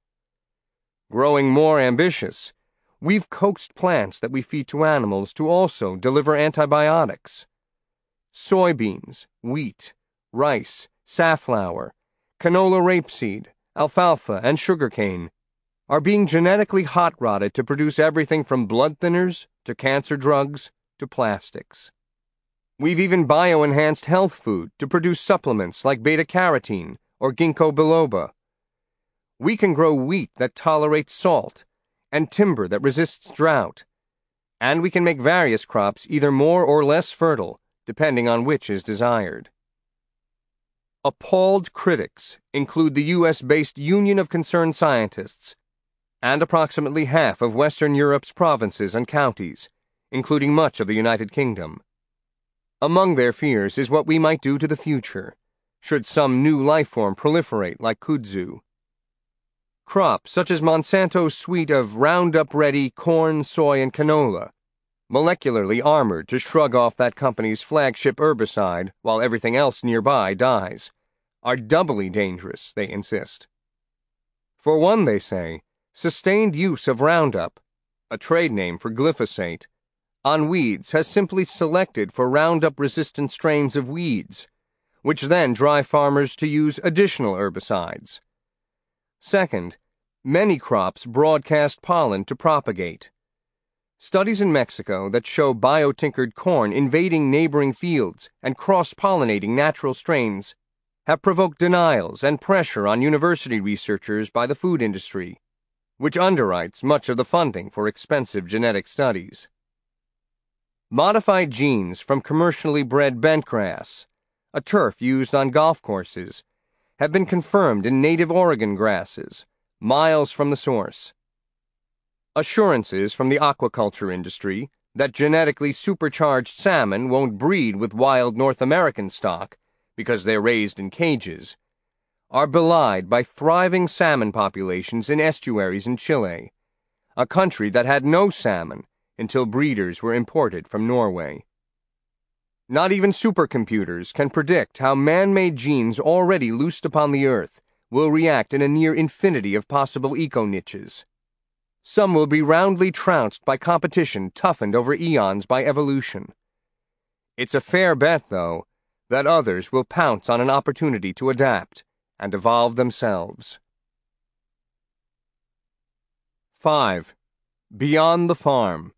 Growing more ambitious, we've coaxed plants that we feed to animals to also deliver antibiotics. Soybeans, wheat, rice, safflower, canola rapeseed, alfalfa, and sugarcane are being genetically hot-rodded to produce everything from blood thinners to cancer drugs to plastics. We've even bio-enhanced health food to produce supplements like beta-carotene or ginkgo biloba. We can grow wheat that tolerates salt and timber that resists drought, and we can make various crops either more or less fertile, depending on which is desired. Appalled critics include the U.S.-based Union of Concerned Scientists and approximately half of Western Europe's provinces and counties, including much of the United Kingdom. Among their fears is what we might do to the future, should some new life form proliferate like kudzu. Crops such as Monsanto's suite of Roundup-ready corn, soy, and canola, molecularly armored to shrug off that company's flagship herbicide while everything else nearby dies, are doubly dangerous, they insist. For one, they say, sustained use of Roundup, a trade name for glyphosate, on weeds has simply selected for Roundup-resistant strains of weeds, which then drive farmers to use additional herbicides. Second, many crops broadcast pollen to propagate. Studies in Mexico that show biotinkered corn invading neighboring fields and cross-pollinating natural strains have provoked denials and pressure on university researchers by the food industry, which underwrites much of the funding for expensive genetic studies. Modified genes from commercially bred bentgrass, a turf used on golf courses, have been confirmed in native Oregon grasses, miles from the source. Assurances from the aquaculture industry that genetically supercharged salmon won't breed with wild North American stock because they're raised in cages are belied by thriving salmon populations in estuaries in Chile, a country that had no salmon until breeders were imported from Norway. Not even supercomputers can predict how man-made genes already loosed upon the earth will react in a near infinity of possible eco-niches. Some will be roundly trounced by competition toughened over eons by evolution. It's a fair bet, though, that others will pounce on an opportunity to adapt and evolve themselves. 5. Beyond the farm.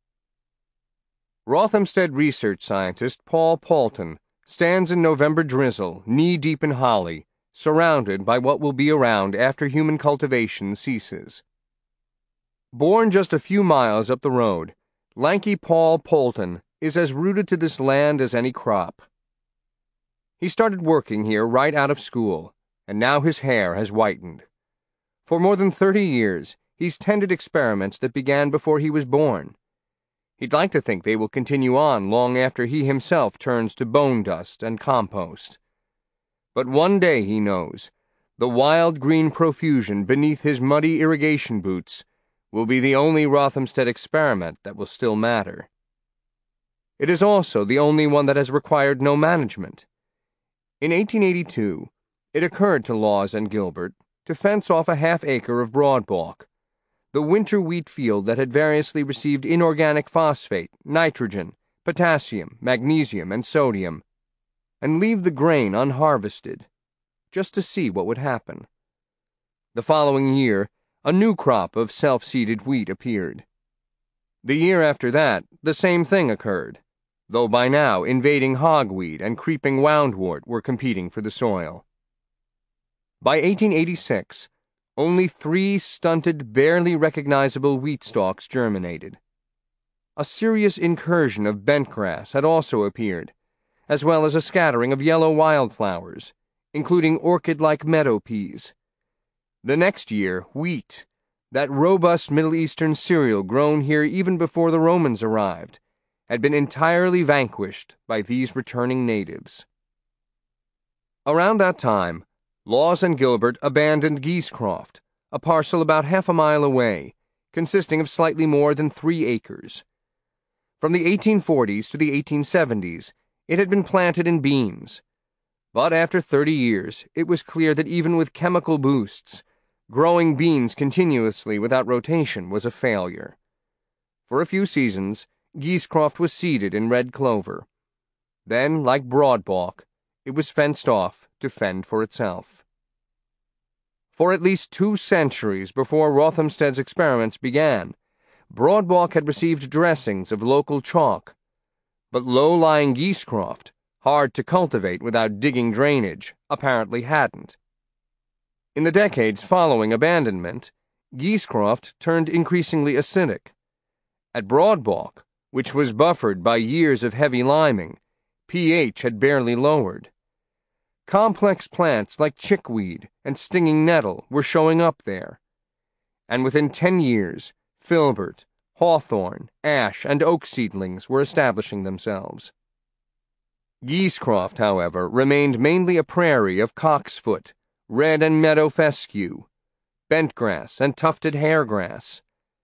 Rothamsted research scientist Paul Poulton stands in November drizzle, knee-deep in holly, surrounded by what will be around after human cultivation ceases. Born just a few miles up the road, lanky Paul Poulton is as rooted to this land as any crop. He started working here right out of school, and now his hair has whitened. For more than 30 years, he's tended experiments that began before he was born. He'd like to think they will continue on long after he himself turns to bone dust and compost. But one day, he knows, the wild green profusion beneath his muddy irrigation boots will be the only Rothamsted experiment that will still matter. It is also the only one that has required no management. In 1882, it occurred to Laws and Gilbert to fence off a half-acre of broadbalk, the winter wheat field that had variously received inorganic phosphate, nitrogen, potassium, magnesium, and sodium, and leave the grain unharvested, just to see what would happen. The following year, a new crop of self-seeded wheat appeared. The year after that, the same thing occurred, though by now invading hogweed and creeping woundwort were competing for the soil. By 1886, only 3 stunted, barely recognizable wheat stalks germinated. A serious incursion of bentgrass had also appeared, as well as a scattering of yellow wildflowers, including orchid-like meadow peas. The next year, wheat, that robust Middle Eastern cereal grown here even before the Romans arrived, had been entirely vanquished by these returning natives. Around that time, Laws and Gilbert abandoned Geesecroft, a parcel about half a mile away, consisting of slightly more than 3 acres. From the 1840s to the 1870s, it had been planted in beans. But after 30 years, it was clear that even with chemical boosts, growing beans continuously without rotation was a failure. For a few seasons, Geesecroft was seeded in red clover. Then, like broadbalk, it was fenced off to fend for itself. For at least 2 centuries before Rothamsted's experiments began, broadbalk had received dressings of local chalk, but low-lying Geesecroft, hard to cultivate without digging drainage, apparently hadn't. In the decades following abandonment, Geesecroft turned increasingly acidic. At broadbalk, which was buffered by years of heavy liming, pH had barely lowered. Complex plants like chickweed and stinging nettle were showing up there. And within 10 years, filbert, hawthorn, ash, and oak seedlings were establishing themselves. Geesecroft, however, remained mainly a prairie of cocksfoot, red and meadow fescue, bentgrass, and tufted hairgrass.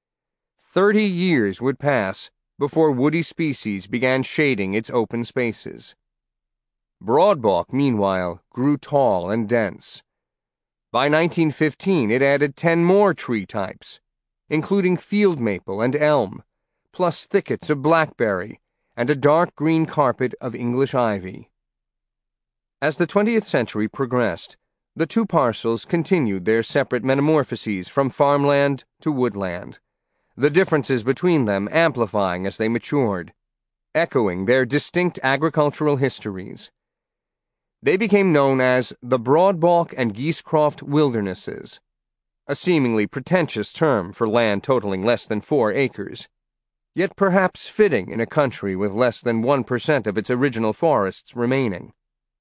30 years would pass before woody species began shading its open spaces. Broadbalk, meanwhile, grew tall and dense. By 1915, it added 10 more tree types, including field maple and elm, plus thickets of blackberry and a dark green carpet of English ivy. As the 20th century progressed, the two parcels continued their separate metamorphoses from farmland to woodland, the differences between them amplifying as they matured, echoing their distinct agricultural histories. They became known as the Broadbalk and Geesecroft Wildernesses, a seemingly pretentious term for land totaling less than 4 acres, yet perhaps fitting in a country with less than 1% of its original forests remaining.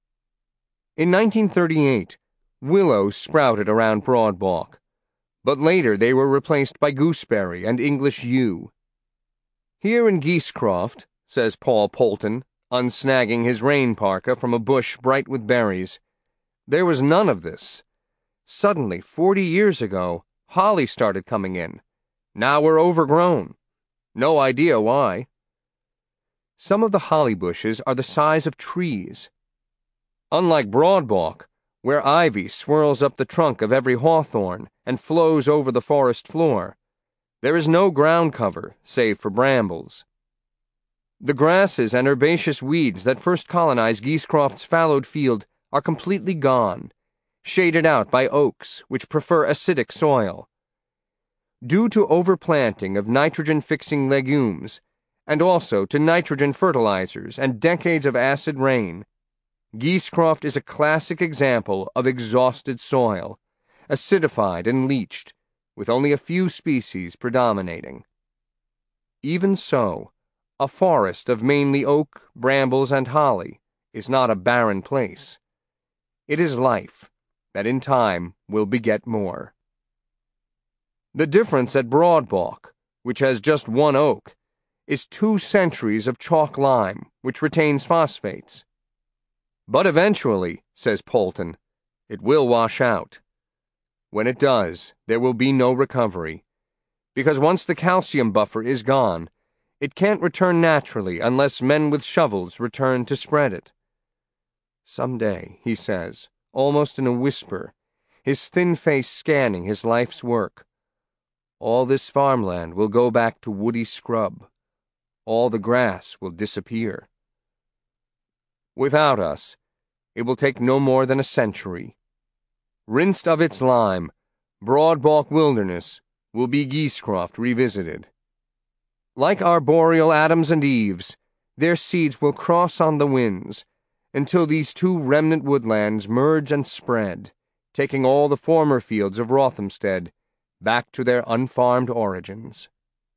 In 1938, willows sprouted around Broadbalk, but later they were replaced by gooseberry and English yew. Here in Geesecroft, says Paul Polton, unsnagging his rain parka from a bush bright with berries, there was none of this. Suddenly, 40 years ago, holly started coming in. Now we're overgrown. No idea why. Some of the holly bushes are the size of trees. Unlike Broadbalk, where ivy swirls up the trunk of every hawthorn and flows over the forest floor, there is no ground cover save for brambles. The grasses and herbaceous weeds that first colonized Geesecroft's fallowed field are completely gone, shaded out by oaks which prefer acidic soil. Due to overplanting of nitrogen-fixing legumes, and also to nitrogen fertilizers and decades of acid rain, Geesecroft is a classic example of exhausted soil, acidified and leached, with only a few species predominating. Even so, a forest of mainly oak, brambles, and holly is not a barren place. It is life that in time will beget more. The difference at Broadbalk, which has just 1 oak, is 2 centuries of chalk lime, which retains phosphates. But eventually, says Polton, it will wash out. When it does, there will be no recovery, because once the calcium buffer is gone, it can't return naturally unless men with shovels return to spread it. Someday, he says, almost in a whisper, his thin face scanning his life's work, all this farmland will go back to woody scrub. All the grass will disappear. Without us, it will take no more than a century. Rinsed of its lime, Broadbalk Wilderness will be Geesecroft revisited. Like arboreal Adams and Eves, their seeds will cross on the winds until these 2 remnant woodlands merge and spread, taking all the former fields of Rothamsted back to their unfarmed origins.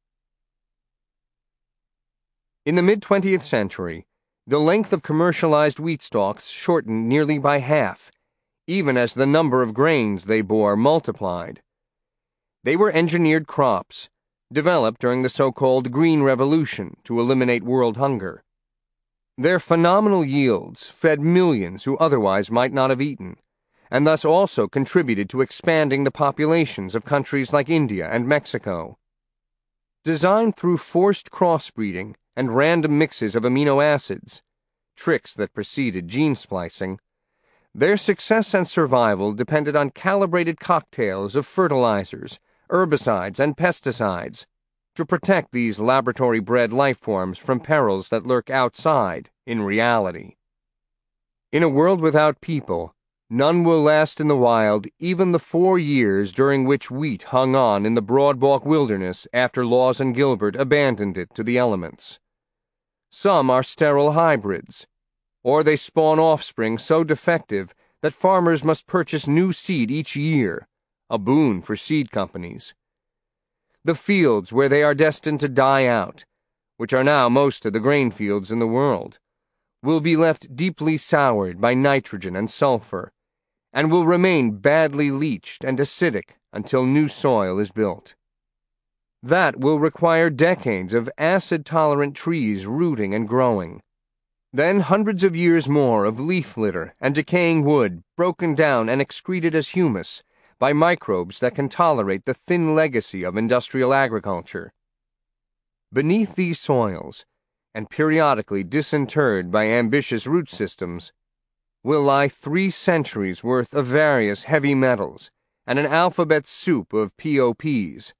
In the mid-20th century, the length of commercialized wheat stalks shortened nearly by half, even as the number of grains they bore multiplied. They were engineered crops, developed during the so-called Green Revolution to eliminate world hunger. Their phenomenal yields fed millions who otherwise might not have eaten, and thus also contributed to expanding the populations of countries like India and Mexico. Designed through forced crossbreeding and random mixes of amino acids, tricks that preceded gene splicing, their success and survival depended on calibrated cocktails of fertilizers, herbicides, and pesticides to protect these laboratory-bred life forms from perils that lurk outside in reality. In a world without people, none will last in the wild even the 4 years during which wheat hung on in the Broadbalk Wilderness after Laws and Gilbert abandoned it to the elements. Some are sterile hybrids, or they spawn offspring so defective that farmers must purchase new seed each year, a boon for seed companies. The fields where they are destined to die out, which are now most of the grain fields in the world, will be left deeply soured by nitrogen and sulfur, and will remain badly leached and acidic until new soil is built. That will require decades of acid-tolerant trees rooting and growing. Then hundreds of years more of leaf litter and decaying wood broken down and excreted as humus by microbes that can tolerate the thin legacy of industrial agriculture. Beneath these soils, and periodically disinterred by ambitious root systems, will lie 3 centuries' worth of various heavy metals and an alphabet soup of POPs,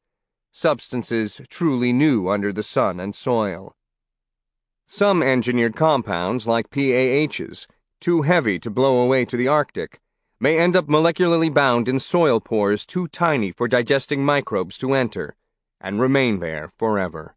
substances truly new under the sun and soil. Some engineered compounds, like PAHs, too heavy to blow away to the Arctic, may end up molecularly bound in soil pores too tiny for digesting microbes to enter, and remain there forever.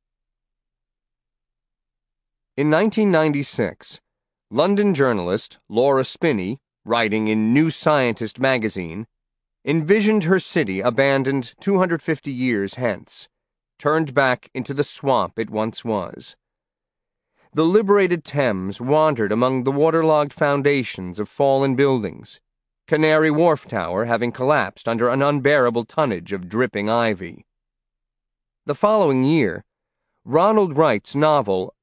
In 1996, London journalist Laura Spinney, writing in New Scientist magazine, envisioned her city abandoned 250 years hence, turned back into the swamp it once was. The liberated Thames wandered among the waterlogged foundations of fallen buildings, Canary Wharf Tower having collapsed under an unbearable tonnage of dripping ivy. The following year, Ronald Wright's novel